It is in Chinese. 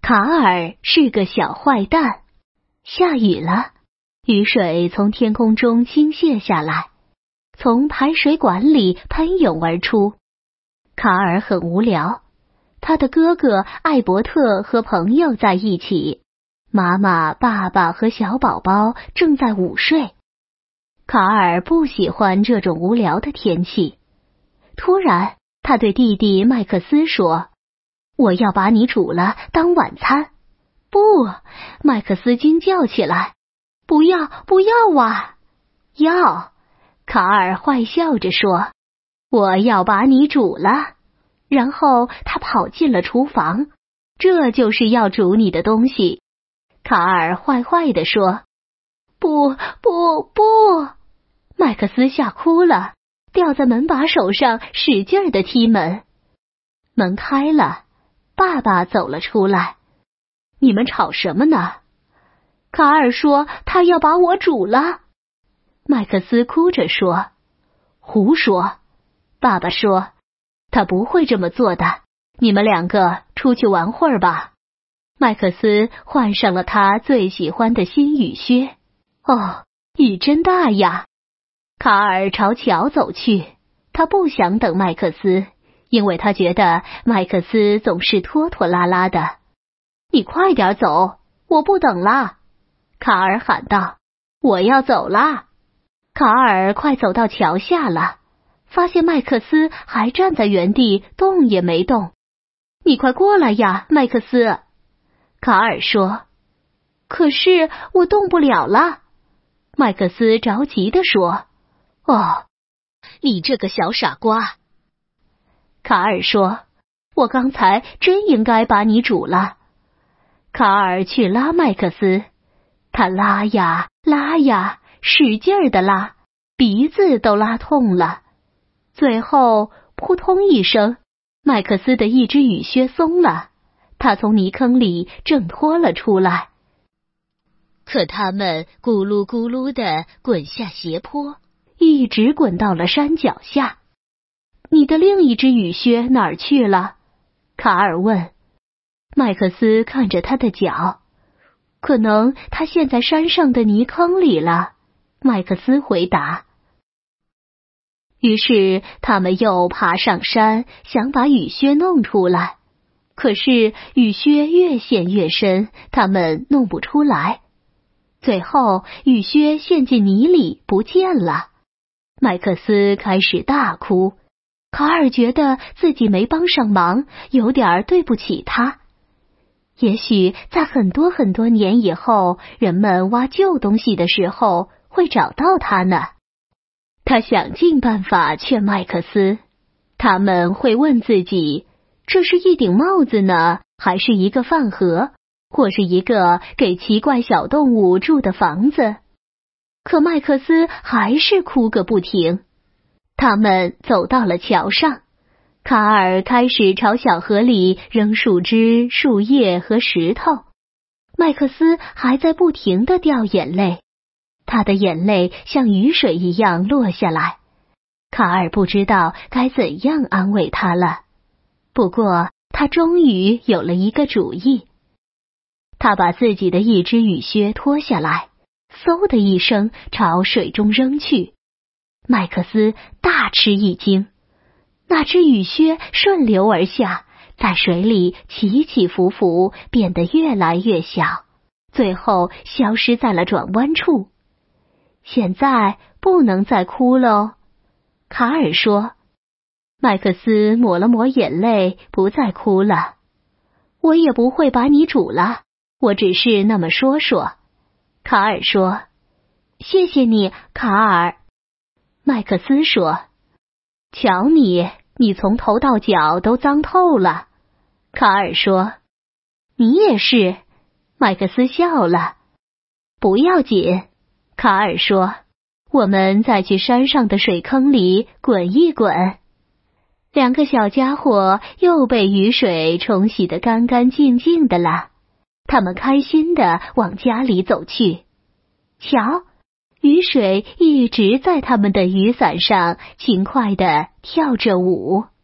卡尔是个小坏蛋。下雨了，雨水从天空中倾泻下来，从排水管里喷涌而出。卡尔很无聊，他的哥哥艾伯特和朋友在一起，妈妈、爸爸和小宝宝正在午睡。卡尔不喜欢这种无聊的天气。突然，他对弟弟麦克斯说：“我要把你煮了当晚餐。”不，麦克斯惊叫起来：“不要，不要啊！”要，卡尔坏笑着说：“我要把你煮了。”然后他跑进了厨房，这就是要煮你的东西。卡尔坏坏地说：“不，不，不！”麦克斯吓哭了，吊在门把手上使劲地踢门。门开了，爸爸走了出来。“你们吵什么呢？”卡尔说：“他要把我煮了。”麦克斯哭着说：“胡说！”爸爸说：“他不会这么做的，你们两个出去玩会儿吧。”麦克斯换上了他最喜欢的新雨靴。哦，雨真大呀！卡尔朝桥走去，他不想等麦克斯，因为他觉得麦克斯总是拖拖拉拉的。“你快点走，我不等了！”卡尔喊道。“我要走啦！”卡尔快走到桥下了，发现麦克斯还站在原地动也没动。“你快过来呀，麦克斯！”卡尔说。“可是我动不了了。”麦克斯着急地说。“哦，你这个小傻瓜！”卡尔说，“我刚才真应该把你煮了。”卡尔去拉麦克斯，他拉呀拉呀，使劲儿地拉，鼻子都拉痛了。最后扑通一声，麦克斯的一只雨靴松了，他从泥坑里挣脱了出来。可他们咕噜咕噜地滚下斜坡，一直滚到了山脚下。“你的另一只雨靴哪儿去了？”卡尔问。麦克斯看着他的脚，“可能他陷在山上的泥坑里了。”麦克斯回答。于是他们又爬上山，想把雨靴弄出来。可是雨靴越陷越深，他们弄不出来。最后雨靴陷进泥里不见了。麦克斯开始大哭，卡尔觉得自己没帮上忙，有点对不起他。也许在很多很多年以后，人们挖旧东西的时候会找到它呢。他想尽办法劝麦克斯，他们会问自己，这是一顶帽子呢，还是一个饭盒，或是一个给奇怪小动物住的房子？可麦克斯还是哭个不停。他们走到了桥上，卡尔开始朝小河里扔树枝、树叶和石头。麦克斯还在不停地掉眼泪，他的眼泪像雨水一样落下来。卡尔不知道该怎样安慰他了，不过他终于有了一个主意。他把自己的一只雨靴脱下来，嗖的一声朝水中扔去。麦克斯大吃一惊，那只雨靴顺流而下，在水里起起伏伏，变得越来越小，最后消失在了转弯处。现在不能再哭了，卡尔说。麦克斯抹了抹眼泪，不再哭了。我也不会把你煮了，我只是那么说说。卡尔说。谢谢你，卡尔。麦克斯说。瞧你，你从头到脚都脏透了。卡尔说。你也是。麦克斯笑了。不要紧，卡尔说，我们再去山上的水坑里滚一滚。两个小家伙又被雨水冲洗得干干净净的了，他们开心地往家里走去。瞧，雨水一直在他们的雨伞上轻快地跳着舞。